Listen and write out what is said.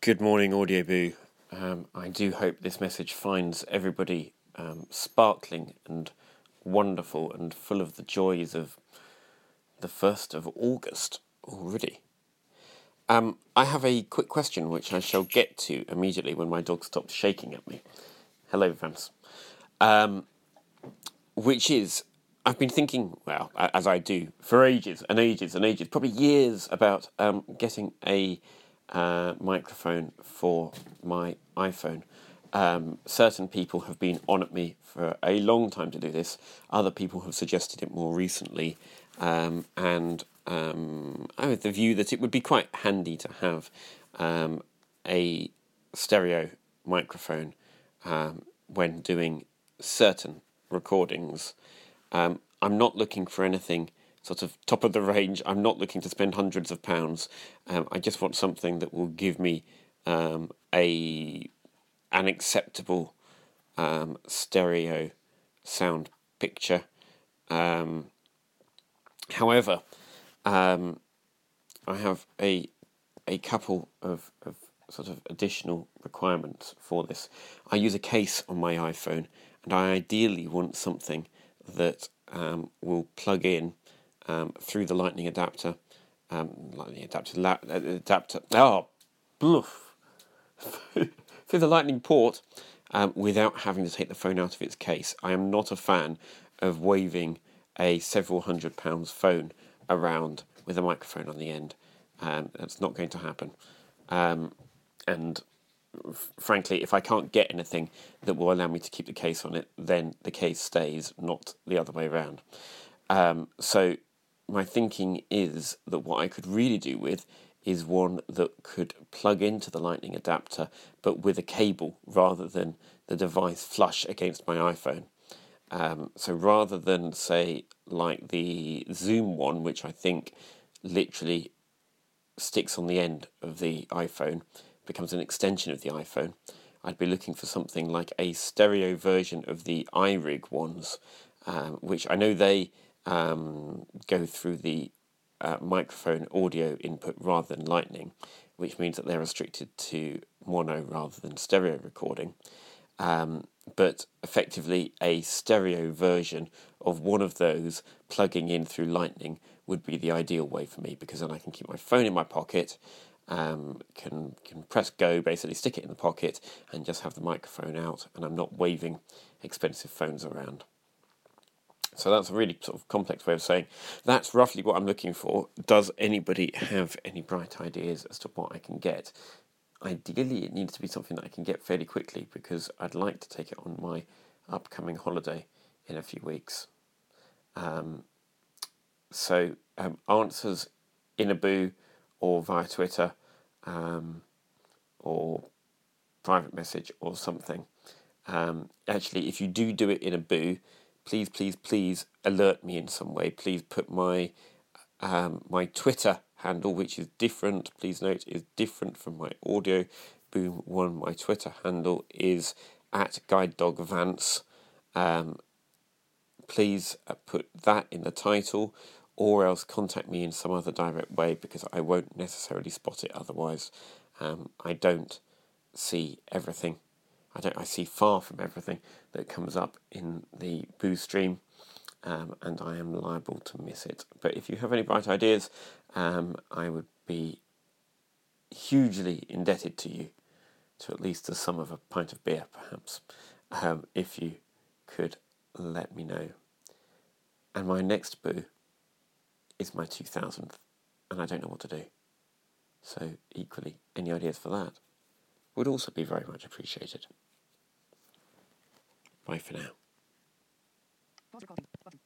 Good morning, Audio Boo. I do hope this message finds everybody sparkling and wonderful and full of the joys of the 1st of August already. I have a quick question which I shall get to immediately when my dog stops shaking at me. Hello, Vance. Which is, I've been thinking, well, as I do, for ages and ages and ages, probably years, about getting a microphone for my iPhone. Certain people have been on at me for a long time to do this. Other people have suggested it more recently, and I have the view that it would be quite handy to have a stereo microphone when doing certain recordings. I'm not looking for anything sort of top of the range. I'm not looking to spend hundreds of pounds. I just want something that will give me an acceptable stereo sound picture. However, I have a couple of sort of additional requirements for this. I use a case on my iPhone, and I ideally want something that will plug in through the lightning adapter. Through the lightning port, without having to take the phone out of its case. I am not a fan of waving a several £100 phone around with a microphone on the end. That's not going to happen. And frankly, if I can't get anything that will allow me to keep the case on it, then the case stays, not the other way around. So my thinking is that what I could really do with is one that could plug into the lightning adapter, but with a cable rather than the device flush against my iPhone. So rather than, say, like the Zoom one, which I think literally sticks on the end of the iPhone, becomes an extension of the iPhone, I'd be looking for something like a stereo version of the iRig ones, which I know they go through the microphone audio input rather than lightning, which means that they're restricted to mono rather than stereo recording. But effectively, a stereo version of one of those plugging in through lightning would be the ideal way for me, because then I can keep my phone in my pocket, can press go, basically stick it in the pocket, and just have the microphone out, and I'm not waving expensive phones around. So that's a really sort of complex way of saying that's roughly what I'm looking for. Does anybody have any bright ideas as to what I can get? Ideally, it needs to be something that I can get fairly quickly, because I'd like to take it on my upcoming holiday in a few weeks. So answers in a boo or via Twitter or private message or something. Actually, if you do it in a boo, please alert me in some way. Please put my my Twitter handle, which is different, please note, is different from my Audio Boom one. My Twitter handle is @GuideDogVance. Please put that in the title, or else contact me in some other direct way, because I won't necessarily spot it otherwise. I don't see everything. I see far from everything that comes up in the Boo stream, and I am liable to miss it. But if you have any bright ideas, I would be hugely indebted to you, to at least the sum of a pint of beer, perhaps, if you could let me know. And my next Boo is my 2000th, and I don't know what to do. So equally, any ideas for that would also be very much appreciated. Bye for now.